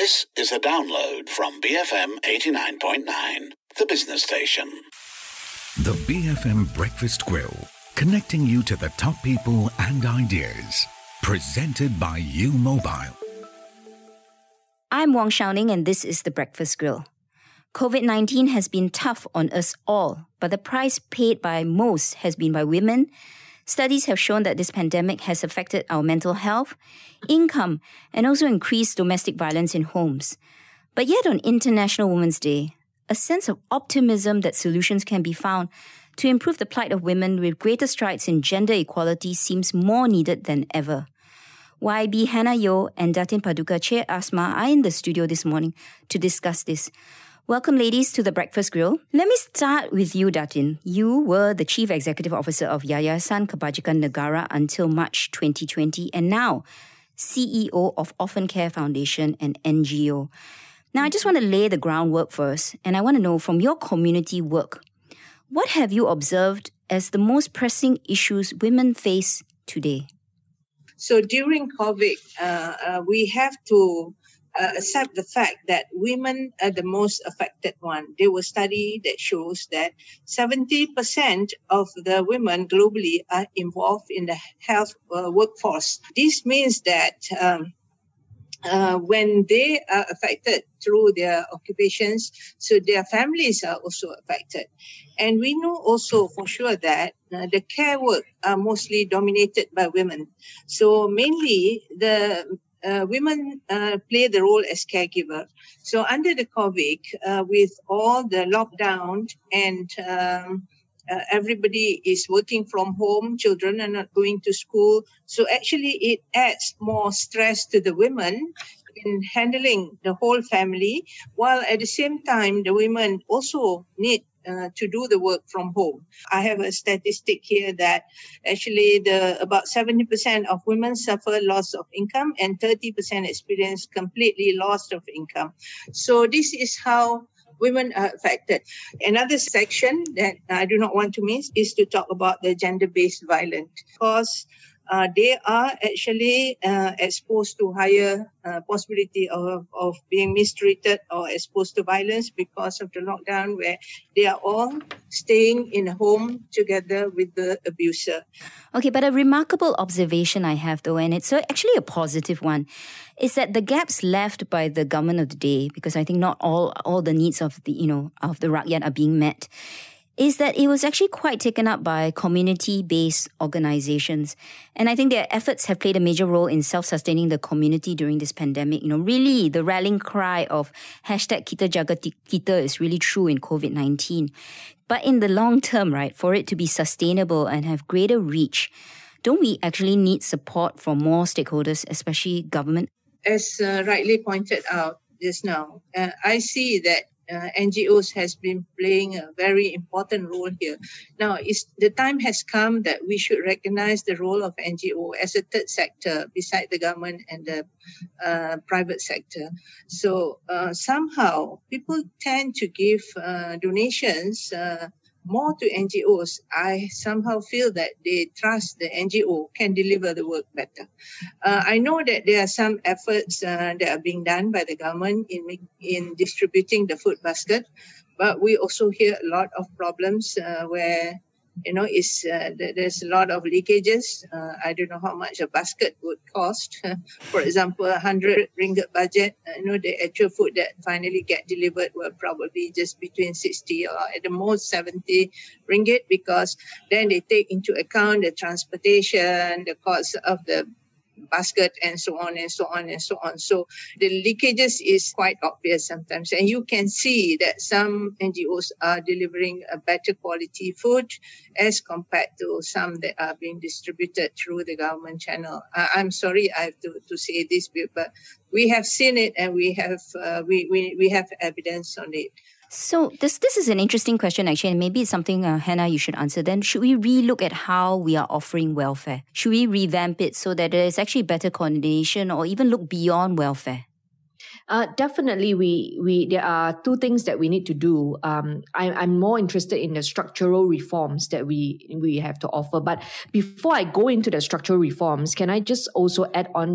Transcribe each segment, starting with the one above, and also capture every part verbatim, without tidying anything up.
This is a download from B F M eighty-nine point nine, the business station. The B F M Breakfast Grill, connecting you to the top people and ideas. Presented by U Mobile. I'm Wong Xiaoning and this is The Breakfast Grill. COVID nineteen has been tough on us all, but the price paid by most has been by women. Studies have shown that this pandemic has affected our mental health, income, and also increased domestic violence in homes. But yet on International Women's Day, a sense of optimism that solutions can be found to improve the plight of women with greater strides in gender equality seems more needed than ever. Y B Hannah Yeoh and Datin Paduka Chair Asma are in the studio this morning to discuss this. Welcome, ladies, to The Breakfast Grill. Let me start with you, Datin. You were the Chief Executive Officer of Yayasan Kebajikan Negara until March twenty twenty and now C E O of Orphan Care Foundation, an N G O. Now, I just want to lay the groundwork first, and I want to know from your community work, what have you observed as the most pressing issues women face today? So during COVID, uh, uh, we have to uh, accept the fact that women are the most affected one. There was a study that shows that seventy percent of the women globally are involved in the health uh, workforce. This means that um, uh, when they are affected through their occupations, so their families are also affected. And we know also for sure that uh, the care work are mostly dominated by women. So mainly the uh, women uh, play the role as caregiver. So under the COVID, uh, with all the lockdown and um, uh, everybody is working from home, children are not going to school. So actually it adds more stress to the women in handling the whole family, while at the same time, the women also need uh, to do the work from home. I have a statistic here that actually the about seventy percent of women suffer loss of income and thirty percent experience completely loss of income. So this is how women are affected. Another section that I do not want to miss is to talk about the gender-based violence, because Uh, they are actually uh, exposed to higher uh, possibility of, of being mistreated or exposed to violence because of the lockdown, where they are all staying in a home together with the abuser. Okay, but a remarkable observation I have though, and it's actually a positive one, is that the gaps left by the government of the day, because I think not all all the needs of the, you know, of the rakyat are being met, is that it was actually quite taken up by community-based organizations. And I think their efforts have played a major role in self-sustaining the community during this pandemic. You know, really, the rallying cry of hashtag Kita Jaga Kita is really true in COVID nineteen. But in the long term, right, for it to be sustainable and have greater reach, don't we actually need support from more stakeholders, especially government? As uh, rightly pointed out just now, uh, I see that Uh, N G Os has been playing a very important role here. Now, it's, the time has come that we should recognize the role of N G O as a third sector beside the government and the uh, private sector. So uh, somehow people tend to give uh, donations uh, more to N G Os. I somehow feel that they trust the N G O can deliver the work better. Uh, I know that there are some efforts uh, that are being done by the government in in distributing the food basket, but we also hear a lot of problems uh, where, you know, it's, uh, there's a lot of leakages. Uh, I don't know how much a basket would cost. For example, a one hundred ringgit budget, uh, you know, the actual food that finally get delivered will probably just between sixty or at the most seventy ringgit, because then they take into account the transportation, the cost of the basket, and so on and so on and so on. So the leakages is quite obvious sometimes. And you can see that some N G Os are delivering a better quality food as compared to some that are being distributed through the government channel. Uh, I'm sorry I have to, to say this, but we have seen it and we have uh, we, we, we have evidence on it. So this this is an interesting question, actually, and maybe it's something, uh, Hannah, you should answer. Then should we relook at how we are offering welfare? Should we revamp it so that there is actually better coordination, or even look beyond welfare? Uh, definitely, we we there are two things that we need to do. Um, I, I'm more interested in the structural reforms that we we have to offer. But before I go into the structural reforms, can I just also add on that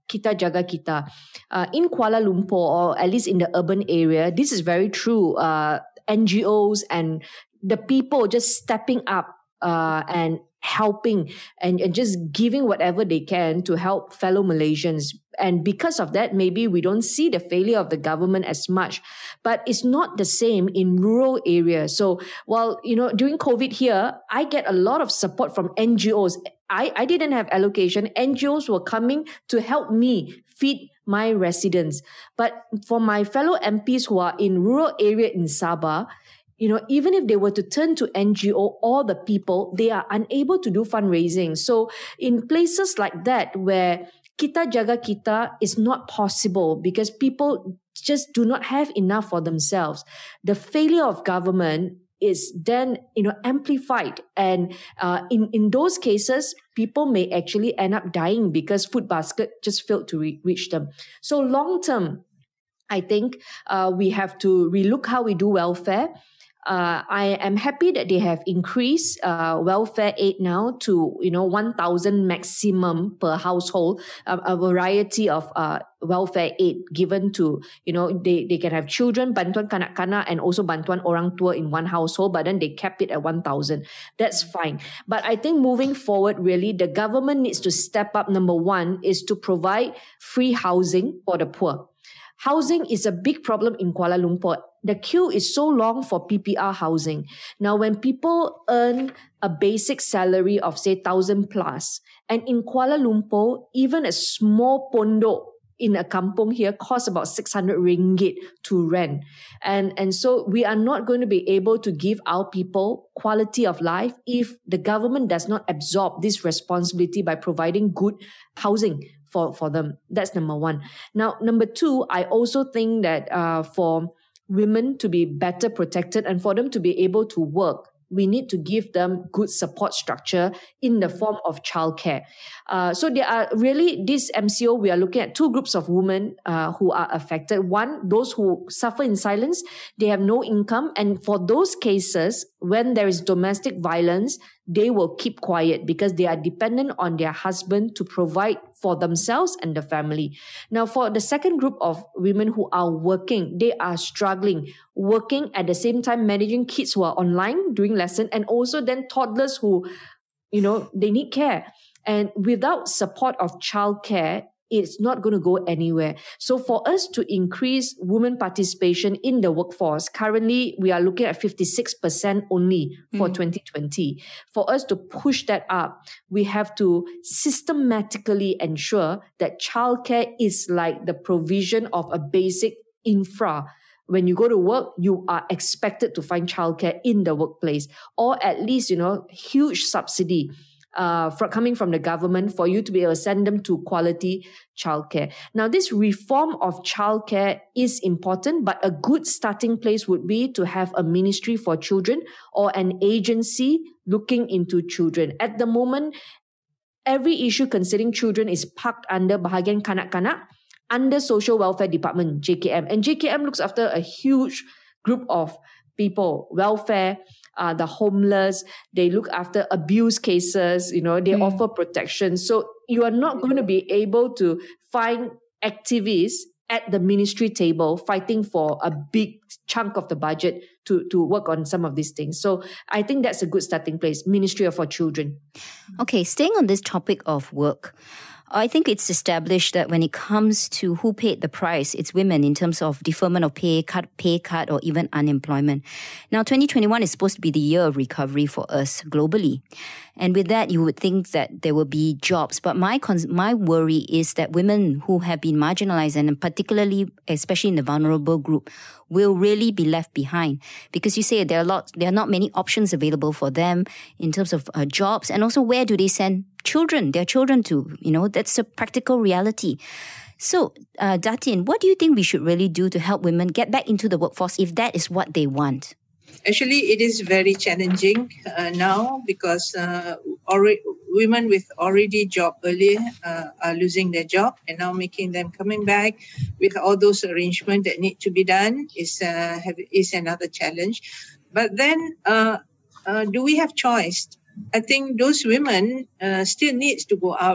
Kita Jaga Kita. Uh, in Kuala Lumpur, or at least in the urban area, this is very true. Uh, N G Os and the people just stepping up uh, and helping and, and just giving whatever they can to help fellow Malaysians. And because of that, maybe we don't see the failure of the government as much. But it's not the same in rural areas. So while, you know, during COVID here, I get a lot of support from N G Os. I, I didn't have allocation. N G Os were coming to help me feed my residents. But for my fellow M Ps who are in rural area in Sabah, you know, even if they were to turn to N G O or the people, they are unable to do fundraising. So in places like that where Kita Jaga Kita is not possible because people just do not have enough for themselves, the failure of government is then, you know, amplified. And uh, in, in those cases, people may actually end up dying because food basket just failed to re- reach them. So long term, I think uh, we have to relook how we do welfare. Uh, I am happy that they have increased uh, welfare aid now to, you know, one thousand maximum per household, uh, a variety of uh, welfare aid given to, you know, they, they can have children, bantuan kanak-kanak, and also bantuan orang tua in one household, but then they kept it at one thousand. That's fine. But I think moving forward, really, the government needs to step up. Number one is to provide free housing for the poor. Housing is a big problem in Kuala Lumpur. The queue is so long for P P R housing. Now, when people earn a basic salary of, say, one thousand plus, and in Kuala Lumpur, even a small pondok in a kampung here costs about six hundred ringgit to rent. And, and so we are not going to be able to give our people quality of life if the government does not absorb this responsibility by providing good housing for, for them. That's number one. Now, number two, I also think that uh, for women to be better protected and for them to be able to work, we need to give them good support structure in the form of childcare. Uh, so there are really, this M C O, we are looking at two groups of women uh, who are affected. One, those who suffer in silence, they have no income. And for those cases, when there is domestic violence, they will keep quiet because they are dependent on their husband to provide for themselves and the family. Now, for the second group of women who are working, they are struggling, working at the same time managing kids who are online doing lesson, and also then toddlers who, you know, they need care. And without support of childcare, it's not going to go anywhere. So for us to increase women participation in the workforce, currently we are looking at fifty-six percent only for mm. twenty twenty. For us to push that up, we have to systematically ensure that childcare is like the provision of a basic infra. When you go to work, you are expected to find childcare in the workplace, or at least, you know, huge subsidy Uh, for, coming from the government for you to be able to send them to quality childcare. Now, this reform of childcare is important, but a good starting place would be to have a ministry for children or an agency looking into children. At the moment, every issue concerning children is parked under bahagian kanak-kanak, under Social Welfare Department, J K M. And J K M looks after a huge group of people, welfare, Uh, the homeless, they look after abuse cases, you know, they mm. offer protection. So you are not going to be able to find activists at the ministry table fighting for a big chunk of the budget to, to work on some of these things. So I think that's a good starting place, Ministry for Children. Okay, staying on this topic of work, I think it's established that when it comes to who paid the price, it's women in terms of deferment of pay, cut, pay cut, or even unemployment. Now, twenty twenty-one is supposed to be the year of recovery for us globally. And with that, you would think that there will be jobs. But my cons- my worry is that women who have been marginalized, and particularly, especially in the vulnerable group, will really be left behind. Because you say there are lots, there are not many options available for them in terms of uh, jobs. And also, where do they send children, their children to? You know, that's a practical reality. So, uh, Datin, what do you think we should really do to help women get back into the workforce if that is what they want? Actually, it is very challenging uh, now because uh, already, women with already job earlier uh, are losing their job, and now making them coming back with all those arrangements that need to be done is uh, have, is another challenge. But then, uh, uh, do we have choice? I think those women uh, still needs to go out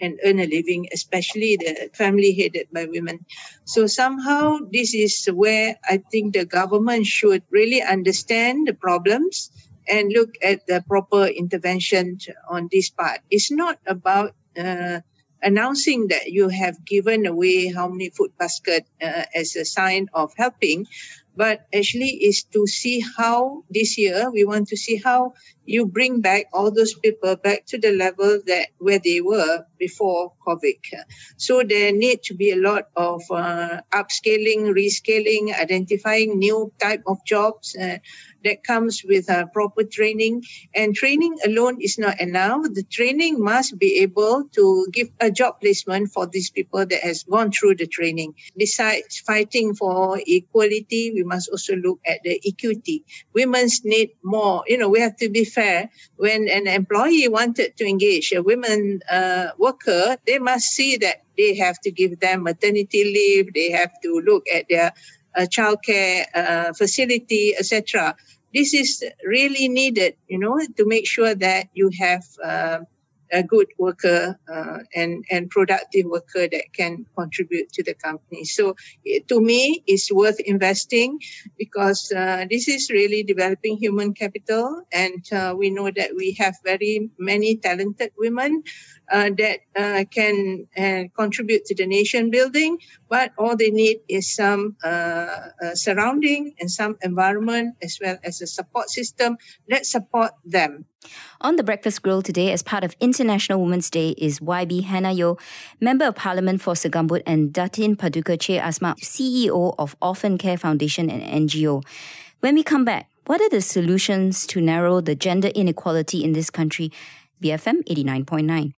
and earn a living, especially the family headed by women. So somehow this is where I think the government should really understand the problems and look at the proper intervention on this part. It's not about uh, announcing that you have given away how many food basket uh, as a sign of helping, but actually is to see how this year we want to see how you bring back all those people back to the level that where they were before COVID. So there need to be a lot of uh, upscaling, rescaling, identifying new type of jobs uh, that comes with uh, proper training. And training alone is not enough. The training must be able to give a job placement for these people that has gone through the training. Besides fighting for equality, we must also look at the equity. Women's need more. You know, we have to be fair. When an employee wanted to engage a women uh, worker, they must see that they have to give them maternity leave. They have to look at their uh, childcare uh, facility, et cetera. This is really needed, you know, to make sure that you have uh, a good worker uh, and, and productive worker that can contribute to the company. So to me, it's worth investing because uh, this is really developing human capital. And uh, we know that we have very many talented women uh, that uh, can uh, contribute to the nation building, but all they need is some uh, uh, surrounding and some environment as well as a support system that support them. On the Breakfast Grill today, as part of International Women's Day, is Y B Hannah Yeoh, Member of Parliament for Segambut, and Datin Paduka Che Asma, C E O of Orphan Care Foundation and N G O. When we come back, what are the solutions to narrow the gender inequality in this country? B F M eighty-nine point nine.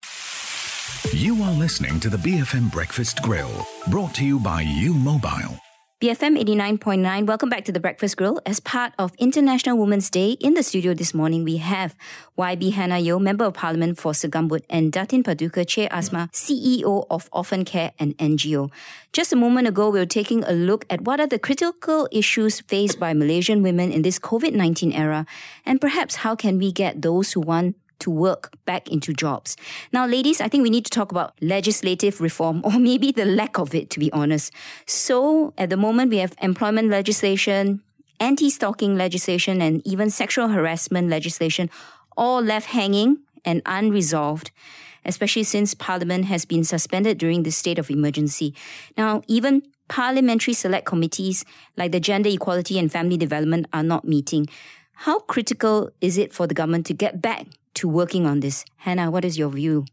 You are listening to the B F M Breakfast Grill, brought to you by U Mobile. B F M eighty-nine point nine, welcome back to the Breakfast Grill. As part of International Women's Day, in the studio this morning, we have Y B Hannah Yeoh, Member of Parliament for Segambut, and Datin Paduka Che Asma, C E O of Orphan Care and N G O. Just a moment ago, we were taking a look at what are the critical issues faced by Malaysian women in this COVID nineteen era, and perhaps how can we get those who want to work back into jobs. Now, ladies, I think we need to talk about legislative reform, or maybe the lack of it, to be honest. So, at the moment, we have employment legislation, anti-stalking legislation, and even sexual harassment legislation, all left hanging and unresolved, especially since Parliament has been suspended during the state of emergency. Now, even parliamentary select committees like the Gender Equality and Family Development are not meeting. How critical is it for the government to get back to working on this? Hannah, what is your view?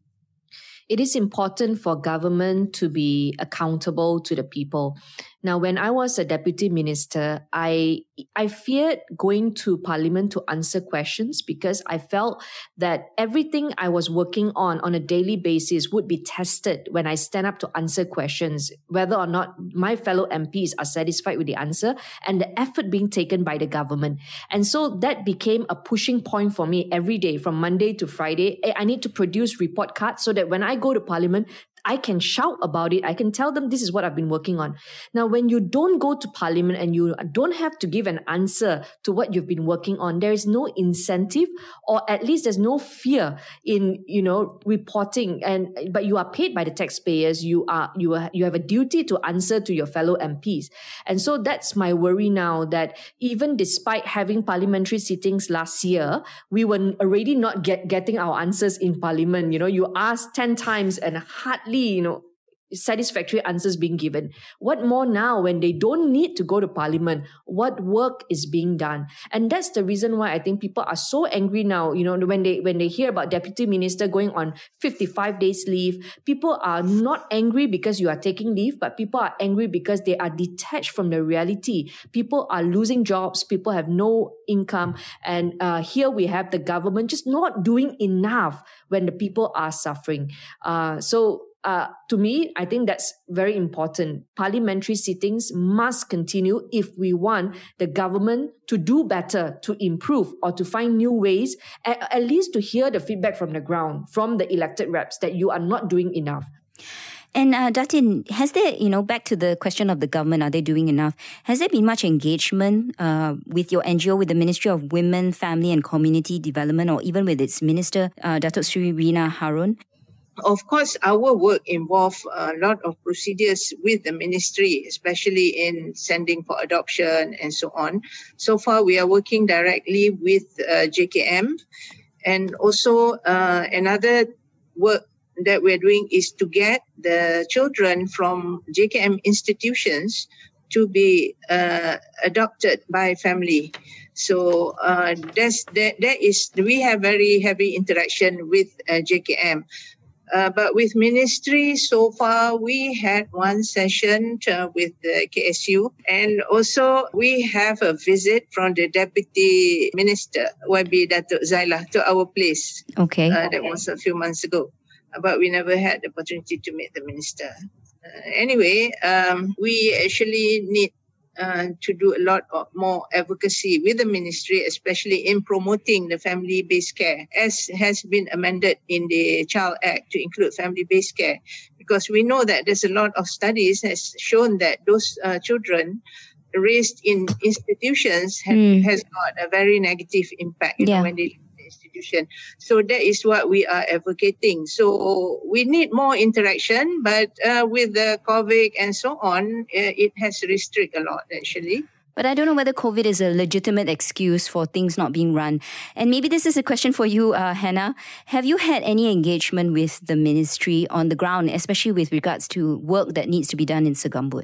It is important for government to be accountable to the people. Now, when I was a deputy minister, I I feared going to Parliament to answer questions because I felt that everything I was working on on a daily basis would be tested when I stand up to answer questions, whether or not my fellow M Ps are satisfied with the answer and the effort being taken by the government. And so that became a pushing point for me every day from Monday to Friday. I need to produce report cards so that when I go to Parliament, I can shout about it. I can tell them this is what I've been working on. Now, when you don't go to Parliament and you don't have to give an answer to what you've been working on, there is no incentive, or at least there's no fear in, you know, reporting. And but you are paid by the taxpayers. You are you are you have a duty to answer to your fellow M Ps. And so that's my worry now, that even despite having parliamentary sittings last year, we were already not get, getting our answers in Parliament. You know, you asked ten times and hardly, you know, satisfactory answers being given. What more now when they don't need to go to Parliament? What work is being done? And that's the reason why I think people are so angry now, you know, when they when they hear about Deputy Minister going on fifty-five days leave. People are not angry because you are taking leave, but people are angry because they are detached from the reality. People are losing jobs. People have no income. And uh, here we have the government just not doing enough when the people are suffering. Uh, so Uh, to me, I think that's very important. Parliamentary sittings must continue if we want the government to do better, to improve, or to find new ways, at, at least to hear the feedback from the ground, from the elected reps, that you are not doing enough. And uh, Datin, has there, you know, back to the question of the government, are they doing enough? Has there been much engagement uh, with your N G O, with the Ministry of Women, Family and Community Development, or even with its Minister, uh, Datuk Sri Rina Harun? Of course, our work involves a lot of procedures with the ministry, especially in sending for adoption and so on. So far, we are working directly with uh, J K M. And also uh, another work that we're doing is to get the children from J K M institutions to be uh, adopted by family. So uh, that's, that, that is, we have very heavy interaction with uh, J K M. Uh, but with ministry, so far, we had one session uh, with the K S U. And also, we have a visit from the Deputy Minister, Y B Datuk Zaila, to our place. Okay. Uh, that was a few months ago. But we never had the opportunity to meet the minister. Uh, anyway, um, we actually need uh, to do a lot of more advocacy with the ministry, especially in promoting the family-based care, as has been amended in the Child Act to include family-based care. Because we know that there's a lot of studies has shown that those uh, children raised in institutions have, mm. has got a very negative impact you yeah. know, when they leave the institution. So that is what we are advocating. So we need more interaction, but uh, with the COVID and so on, uh, it has restricted a lot actually. But I don't know whether COVID is a legitimate excuse for things not being run. And maybe this is a question for you, uh, Hannah. Have you had any engagement with the ministry on the ground, especially with regards to work that needs to be done in Segambut?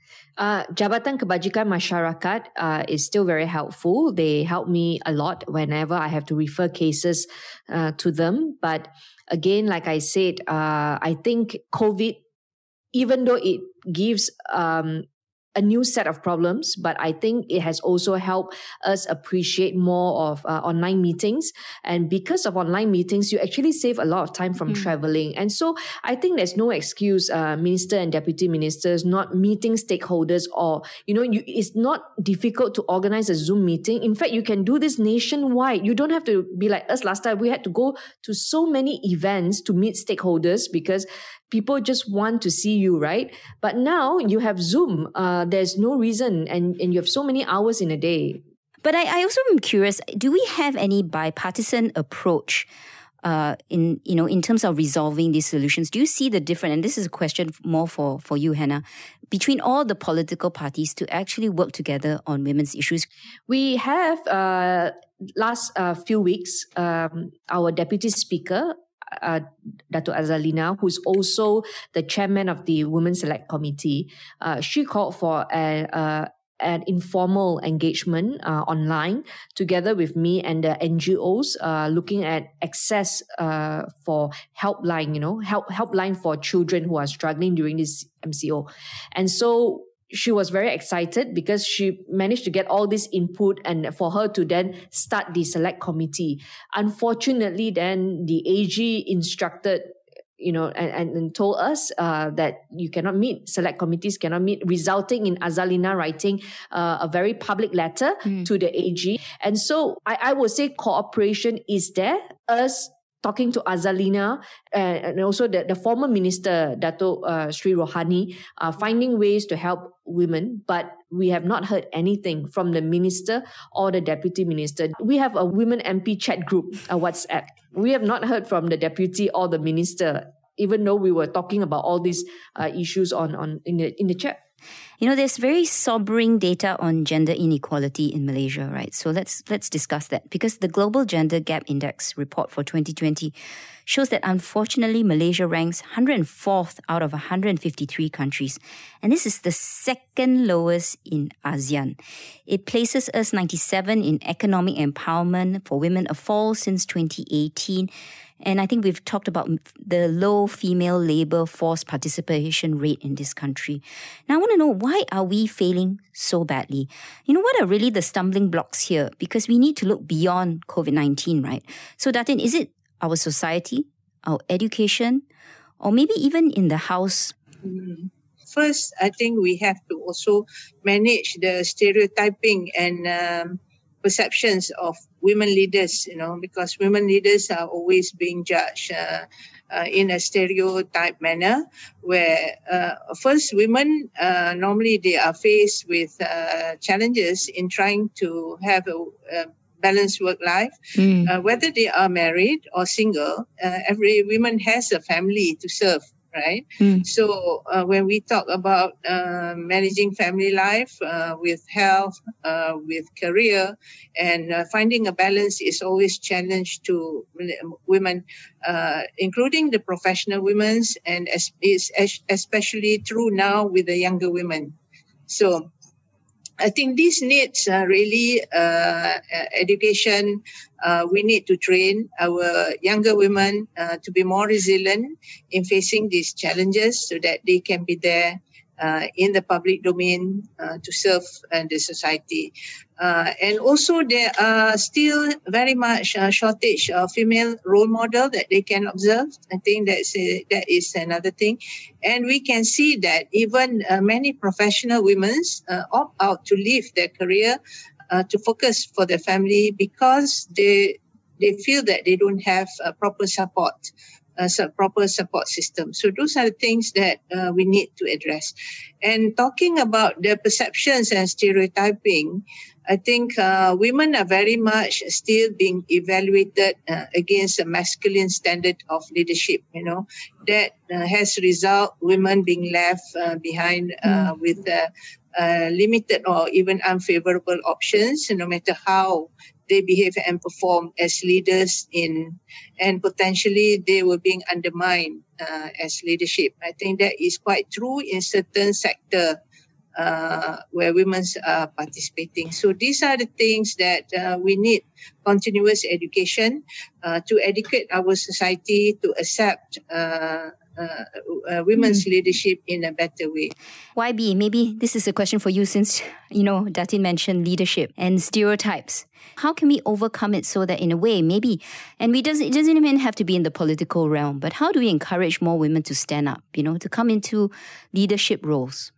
Uh, Jabatan Kebajikan Masyarakat uh, is still very helpful. They help me a lot whenever I have to refer cases uh, to them. But again, like I said, uh, I think COVID, even though it gives um, a new set of problems, but I think it has also helped us appreciate more of uh, online meetings. And because of online meetings, you actually save a lot of time from mm. traveling. And so I think there's no excuse, uh, minister and deputy ministers not meeting stakeholders, or, you know, you, it's not difficult to organize a Zoom meeting. In fact, you can do this nationwide. You don't have to be like us last time. We had to go to so many events to meet stakeholders because people just want to see you, right? But now you have Zoom. Uh, there's no reason, and, and you have so many hours in a day. But I, I also am curious, do we have any bipartisan approach uh, in, you know, in terms of resolving these solutions? Do you see the difference, and this is a question more for, for you, Hannah, between all the political parties to actually work together on women's issues? We have, uh, last uh, few weeks, um, our Deputy Speaker, Uh, Dato' Azalina, who's also the chairman of the Women's Select Committee, uh, she called for a, uh, an informal engagement uh, online together with me and the N G Os, uh, looking at access uh, for helpline, you know, help helpline for children who are struggling during this M C O. And so she was very excited because she managed to get all this input and for her to then start the select committee. Unfortunately, then the A G instructed, you know, and, and told us uh, that you cannot meet, select committees cannot meet, resulting in Azalina writing uh, a very public letter mm. to the A G. And so I, I would say cooperation is there. Us talking to Azalina uh, and also the, the former minister, Dato' uh, Sri Rohani, uh, finding ways to help women, but we have not heard anything from the minister or the deputy minister. We have a women M P chat group, a WhatsApp. We have not heard from the deputy or the minister, even though we were talking about all these uh, issues on, on in the in the chat. You know, there's very sobering data on gender inequality in Malaysia, right? So let's let's discuss that, because the Global Gender Gap Index report for twenty twenty shows that unfortunately Malaysia ranks one hundred fourth out of one hundred fifty-three countries. And this is the second lowest in ASEAN. It places us ninety-seven in economic empowerment for women, a fall since twenty eighteen. And I think we've talked about the low female labour force participation rate in this country. Now, I want to know, why are we failing so badly? You know, what are really the stumbling blocks here? Because we need to look beyond COVID nineteen, right? So, Datin, is it our society, our education, or maybe even in the house? Mm-hmm. First, I think we have to also manage the stereotyping and um, perceptions of women leaders, you know, because women leaders are always being judged uh, uh, in a stereotype manner, where uh, first women, uh, normally they are faced with uh, challenges in trying to have a, a balanced work life, mm. uh, whether they are married or single. Uh, every woman has a family to serve. Right. Mm. So uh, when we talk about uh, managing family life uh, with health, uh, with career, and uh, finding a balance is always challenge to women, uh, including the professional women, and as, is especially true now with the younger women. So I think these needs uh, really uh, education. Uh, we need to train our younger women uh, to be more resilient in facing these challenges so that they can be there uh, in the public domain uh, to serve uh, the society. Uh, and also there are still very much a shortage of female role model that they can observe. I think that's a, that is another thing. And we can see that even uh, many professional women uh, opt out to leave their career uh, to focus for their family because they they feel that they don't have a proper support. A proper support system. So those are the things that uh, we need to address. And talking about the perceptions and stereotyping, I think uh, women are very much still being evaluated uh, against a masculine standard of leadership, you know, that uh, has result women being left uh, behind uh, mm. with uh, uh, limited or even unfavorable options, no matter how they behave and perform as leaders in, and potentially they were being undermined uh, as leadership. I think that is quite true in certain sector uh, where women are participating. So these are the things that uh, we need continuous education uh, to educate our society to accept uh, Uh, uh, women's mm. leadership in a better way. Y B, maybe this is a question for you since, you know, Datin mentioned leadership and stereotypes. How can we overcome it so that in a way, maybe, and we doesn't, it doesn't even have to be in the political realm, but how do we encourage more women to stand up, you know, to come into leadership roles?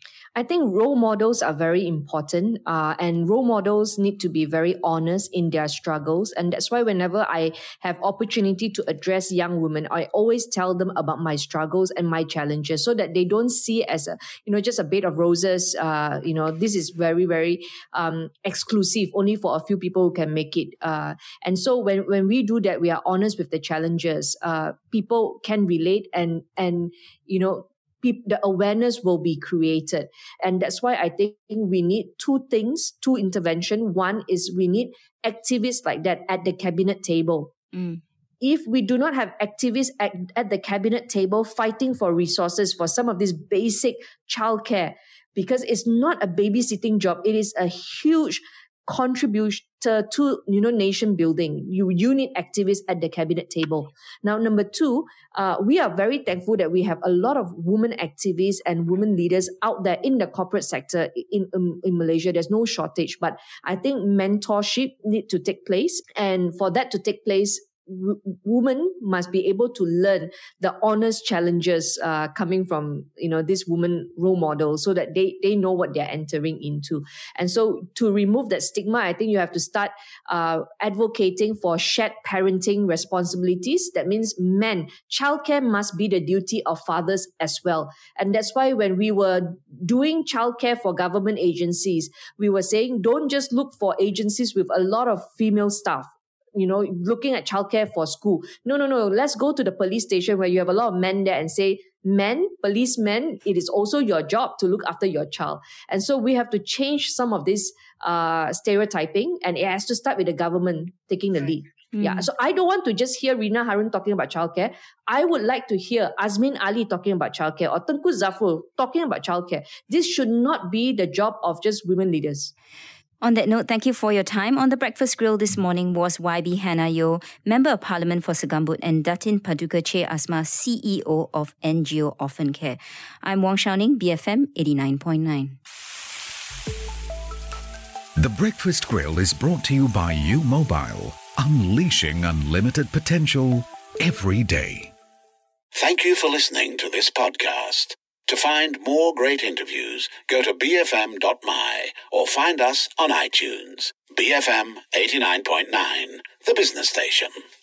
I think role models are very important uh, and role models need to be very honest in their struggles. And that's why whenever I have opportunity to address young women, I always tell them about my struggles and my challenges so that they don't see it as a, you know, just a bed of roses. Uh, you know, this is very, very um, exclusive, only for a few people who can make it. Uh, and so when, when we do that, we are honest with the challenges. Uh, people can relate and, and, you know, the awareness will be created. And that's why I think we need two things, two intervention. One is we need activists like that at the cabinet table. Mm. If we do not have activists at, at the cabinet table fighting for resources for some of this basic childcare, because it's not a babysitting job, it is a huge contributor to, you know, nation building. You, you need activists at the cabinet table. Now, number two, uh, we are very thankful that we have a lot of women activists and women leaders out there in the corporate sector in, in, in Malaysia. There's no shortage, but I think mentorship need to take place. And for that to take place, w- women must be able to learn the honest challenges uh, coming from, you know, this woman role model so that they, they know what they're entering into. And so to remove that stigma, I think you have to start uh, advocating for shared parenting responsibilities. That means men, childcare must be the duty of fathers as well. And that's why when we were doing childcare for government agencies, we were saying, don't just look for agencies with a lot of female staff. You know, looking at childcare for school. No, no, no. Let's go to the police station where you have a lot of men there and say, men, policemen, it is also your job to look after your child. And so we have to change some of this uh, stereotyping, and it has to start with the government taking the lead. Mm. Yeah. So I don't want to just hear Rina Harun talking about childcare. I would like to hear Azmin Ali talking about childcare or Tengku Zafrul talking about childcare. This should not be the job of just women leaders. On that note, thank you for your time. On the Breakfast Grill this morning was Y B Hannah Yeoh, Member of Parliament for Segambut, and Datin Paduka Che Asma, C E O of N G O Orphan Care. I'm Wong Shao Ning, B F M eighty-nine point nine. The Breakfast Grill is brought to you by U Mobile, unleashing unlimited potential every day. Thank you for listening to this podcast. To find more great interviews, go to b f m dot m y or find us on iTunes. B F M eighty-nine point nine, the business station.